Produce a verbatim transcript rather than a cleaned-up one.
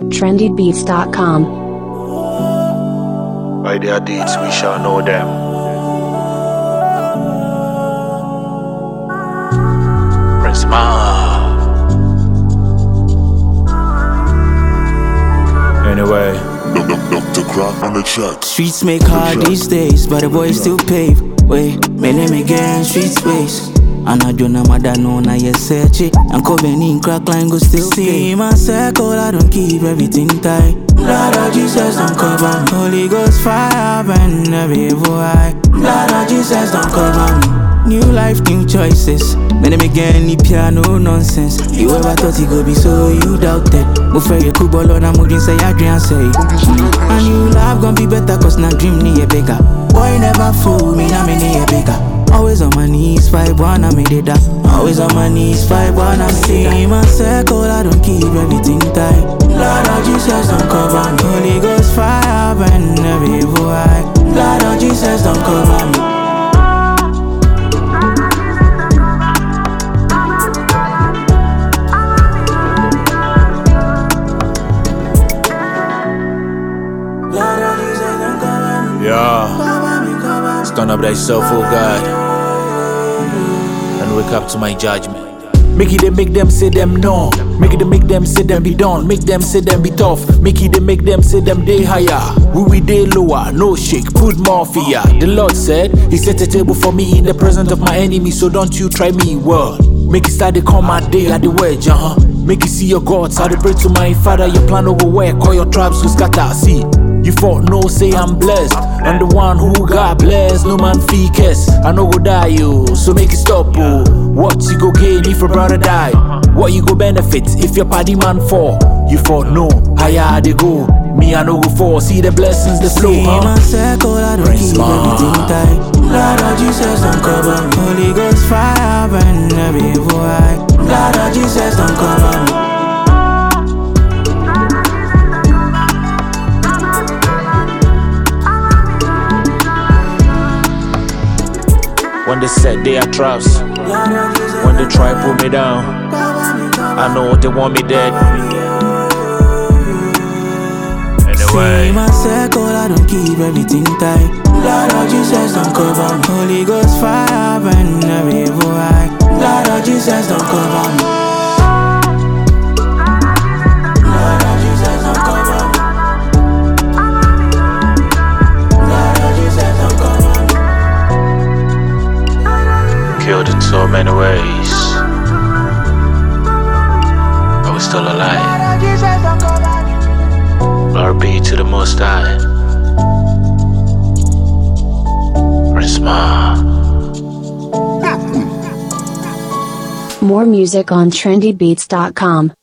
trendy beats dot com. By their deeds we shall know them. Prince Ma. Anyway, Doctor Crack on the track. Streets make hard these days, but the boys still pave. Wait, my name again, street space. And I don't know my dad know now you search it. I'm coming in, crack line go still see my circle, I don't keep everything tight. Blood of Jesus don't cover me. Holy Ghost fire burn every evil eye. Blood of Jesus don't cover me. New life, new choices. My name again, ni piano nonsense. You ever thought it could be so, you doubted. Mo fe ye kubolo na mo din say Adrian say. And you life gon' be better cause na dream ni a bigger. Boy never fool me, na me ni a bigger. Always on my knees, five one, I made it that. Always on my knees, five one, I made it. In my circle, I don't keep everything tight. Lord of Jesus don't cover me. Holy Ghost fire burn every evil eye. Lord of Jesus don't cover me. Yeah, stand up thyself, oh God, and wake up to my judgment. Make it they make them say them no. Make it they make them say them be done. Make them say them be tough. Make it they make them say them day higher. We we day lower, no shake, put more fear. The Lord said, He set a table for me in the presence of my enemy. So don't you try me, world. Make it start to come my day like the wedge, uh-huh. Make it see your gods, how to pray to my Father. Your plan over work, all your tribes will scatter. See, you fought no, say I'm blessed. I'm the one who got blessed, no man fakes. I know go die, you, so make it stop, oh. What you go gain if your brother die? What you go benefit if your party man fall? You fought no, higher they go. Me I no go fall, see the blessings they flow, huh? In my circle, I don't Prince keep Ma. everything tight. Blood of Jesus don't cover me. Holy Ghost fire burn every evil eye. Blood of Jesus don't cover me. When they said they are traps, when they try to pull me down, I know they want me dead. Anyway, in my circle, I don't keep everything tight. Blood of Jesus don't cover me. Holy Ghost fire burn every evil eye. Blood of Jesus don't cover me. Blood of Jesus don't cover me. Blood of Jesus don't cover me. killed in so many ways, but we're still alive. Glory be to the Most High. Prince Ma. More music on trendy beats dot com.